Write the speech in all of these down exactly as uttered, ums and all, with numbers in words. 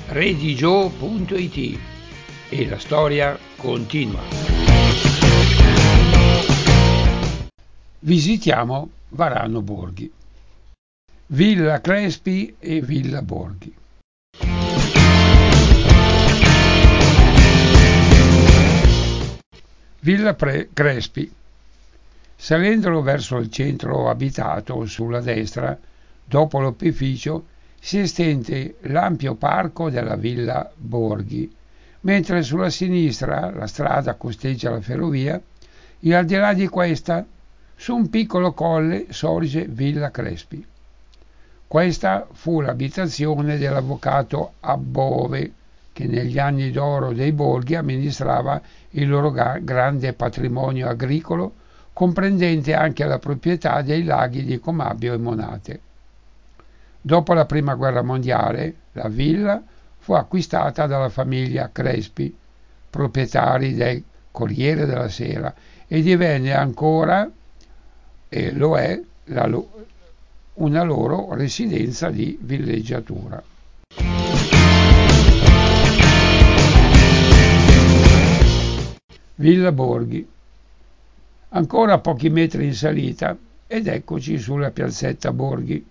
redigio punto it e la storia continua. Visitiamo Varano Borghi. Villa Crespi e Villa Borghi. Villa Pre- Crespi. Salendolo verso il centro abitato sulla destra, dopo l'opificio, si estende l'ampio parco della Villa Borghi, mentre sulla sinistra la strada costeggia la ferrovia e al di là di questa, su un piccolo colle, sorge Villa Crespi. Questa fu l'abitazione dell'avvocato Abbove, che negli anni d'oro dei Borghi amministrava il loro grande patrimonio agricolo, comprendente anche la proprietà dei laghi di Comabio e Monate. Dopo la Prima Guerra Mondiale, la villa fu acquistata dalla famiglia Crespi, proprietari del Corriere della Sera, e divenne ancora, e lo è, la lo- una loro residenza di villeggiatura. Villa Borghi. Ancora pochi metri in salita ed eccoci sulla piazzetta Borghi,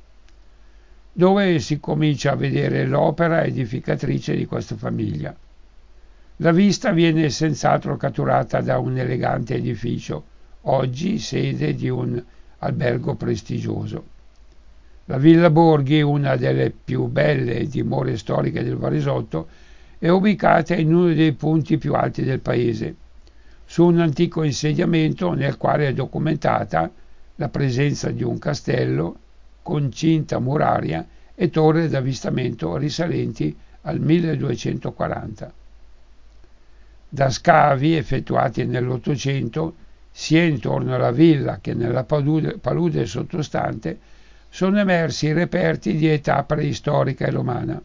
dove si comincia a vedere l'opera edificatrice di questa famiglia. La vista viene senz'altro catturata da un elegante edificio, oggi sede di un albergo prestigioso. La Villa Borghi, una delle più belle dimore storiche del Varesotto, è ubicata in uno dei punti più alti del paese, su un antico insediamento nel quale è documentata la presenza di un castello con cinta muraria e torre d'avvistamento risalenti al milleduecentoquaranta. Da scavi effettuati nell'Ottocento, sia intorno alla villa che nella palude, palude sottostante, sono emersi reperti di età preistorica e romana.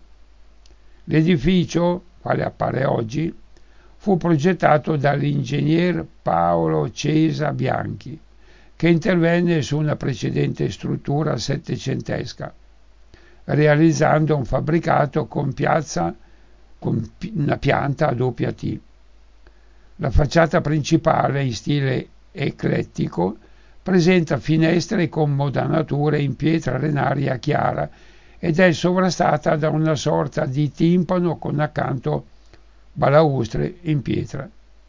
L'edificio, quale appare oggi, fu progettato dall'ingegner Paolo Cesa Bianchi, che intervenne su una precedente struttura settecentesca, realizzando un fabbricato con piazza con una pianta a doppia T. La facciata principale, in stile eclettico, presenta finestre con modanature in pietra arenaria chiara ed è sovrastata da una sorta di timpano con accanto balaustre in pietra.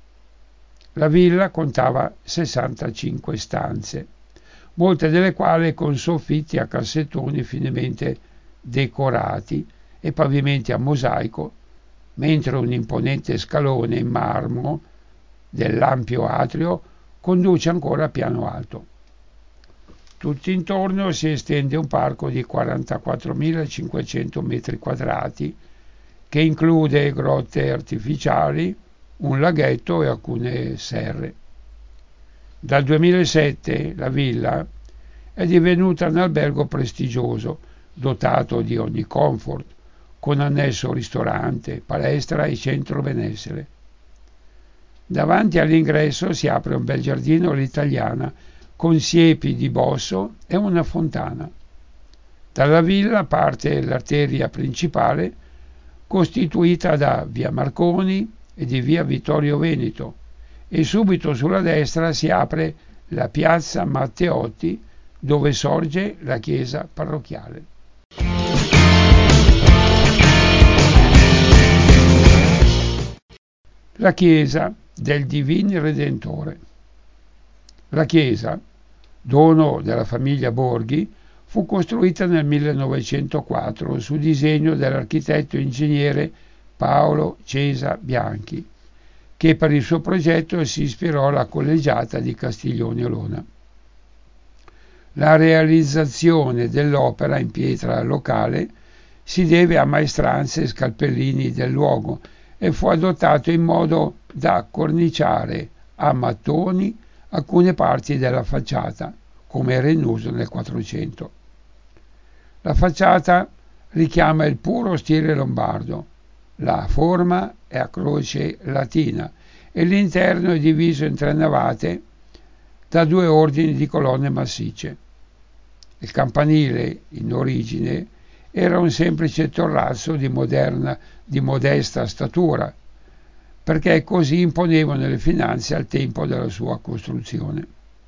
La villa contava sessantacinque stanze, molte delle quali con soffitti a cassettoni finemente decorati e pavimenti a mosaico, mentre un imponente scalone in marmo dell'ampio atrio conduce ancora a piano alto. Tutto intorno si estende un parco di quarantaquattromilacinquecento metri quadrati che include grotte artificiali, un laghetto e alcune serre. Dal duemilasette la villa è divenuta un albergo prestigioso, dotato di ogni comfort, con annesso ristorante, palestra e centro benessere. Davanti all'ingresso si apre un bel giardino all'italiana con siepi di bosso e una fontana. Dalla villa parte l'arteria principale costituita da via Marconi e di via Vittorio Veneto e subito sulla destra si apre la piazza Matteotti dove sorge la chiesa parrocchiale. La chiesa del Divin Redentore. La chiesa, dono della famiglia Borghi, fu costruita nel millenovecentoquattro su disegno dell'architetto ingegnere Paolo Cesa Bianchi, che per il suo progetto si ispirò alla collegiata di Castiglione Olona. La realizzazione dell'opera in pietra locale si deve a maestranze e scalpellini del luogo e fu adottato in modo da corniciare a mattoni alcune parti della facciata, come era in uso nel Quattrocento. La facciata richiama il puro stile lombardo, la forma è a croce latina e l'interno è diviso in tre navate da due ordini di colonne massicce. Il campanile, in origine, era un semplice torrazzo di, moderna, di modesta statura, perché così imponevano le finanze al tempo della sua costruzione.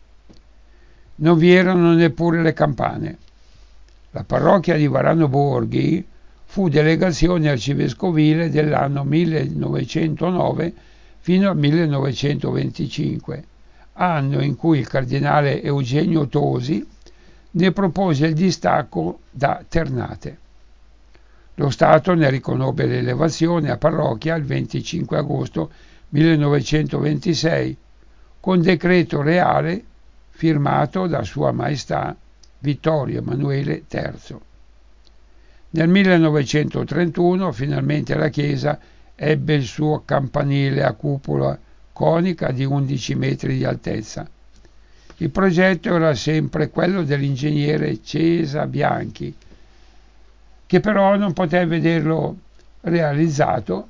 Non vi erano neppure le campane. La parrocchia di Varano Borghi fu delegazione arcivescovile dell'anno millenovecentonove fino al millenovecentoventicinque, anno in cui il cardinale Eugenio Tosi ne propose il distacco da Ternate. Lo Stato ne riconobbe l'elevazione a parrocchia il venticinque agosto millenovecentoventisei con decreto reale firmato da Sua Maestà Vittorio Emanuele terzo. Nel millenovecentotrentuno finalmente la chiesa ebbe il suo campanile a cupola conica di undici metri di altezza. Il progetto era sempre quello dell'ingegnere Cesa Bianchi, che però non poté vederlo realizzato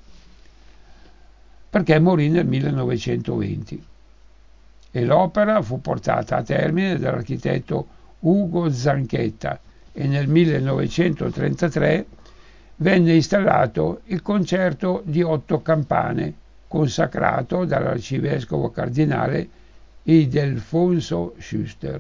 perché morì nel millenovecentoventi e l'opera fu portata a termine dall'architetto Ugo Zanchetta e nel millenovecentotrentatré venne installato il concerto di otto campane consacrato dall'arcivescovo cardinale Ildefonso Schuster.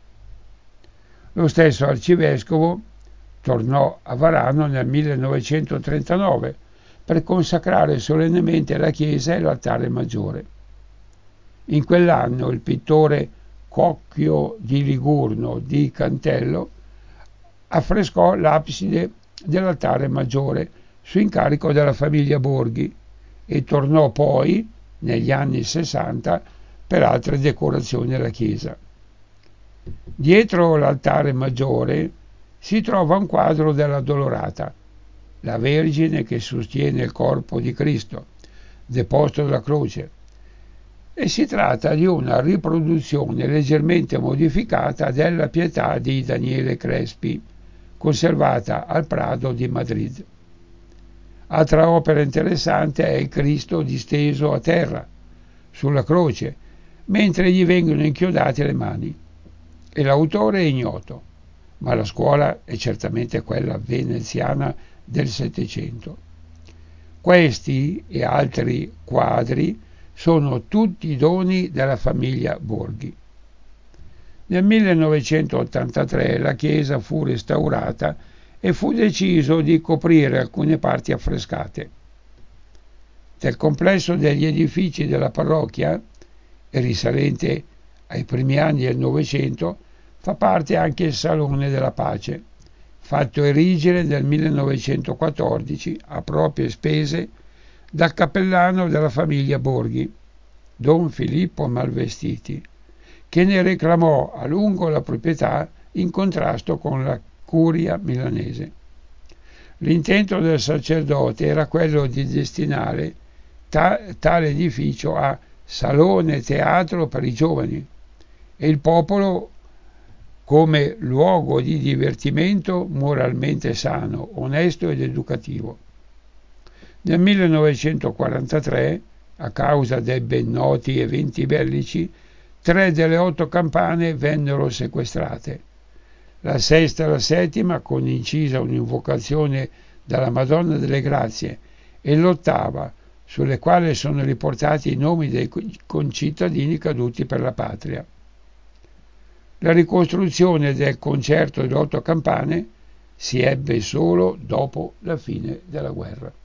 Lo stesso arcivescovo tornò a Varano nel millenovecentotrentanove per consacrare solennemente la chiesa e l'altare maggiore. In quell'anno il pittore Cocchio di Ligurno di Cantello affrescò l'abside dell'altare maggiore su incarico della famiglia Borghi e tornò poi, negli anni sessanta, per altre decorazioni alla chiesa. Dietro l'altare maggiore si trova un quadro della Dolorata, la Vergine che sostiene il corpo di Cristo, deposto dalla croce, e si tratta di una riproduzione leggermente modificata della Pietà di Daniele Crespi, conservata al Prado di Madrid. Altra opera interessante è il Cristo disteso a terra, sulla croce, mentre gli vengono inchiodate le mani. E l'autore è ignoto, ma la scuola è certamente quella veneziana del Settecento. Questi e altri quadri sono tutti doni della famiglia Borghi. Nel millenovecentottantatré la chiesa fu restaurata e fu deciso di coprire alcune parti affrescate. Del complesso degli edifici della parrocchia, risalente ai primi anni del Novecento, fa parte anche il Salone della Pace, fatto erigere nel millenovecentoquattordici a proprie spese dal cappellano della famiglia Borghi, Don Filippo Malvestiti, che ne reclamò a lungo la proprietà in contrasto con la curia milanese. L'intento del sacerdote era quello di destinare ta- tale edificio a salone teatro per i giovani e il popolo come luogo di divertimento moralmente sano, onesto ed educativo. Nel millenovecentoquarantatré, a causa dei ben noti eventi bellici, tre delle otto campane vennero sequestrate. La sesta e la settima, con incisa un'invocazione dalla Madonna delle Grazie, e l'ottava, sulle quali sono riportati i nomi dei concittadini caduti per la patria. La ricostruzione del concerto delle otto campane si ebbe solo dopo la fine della guerra.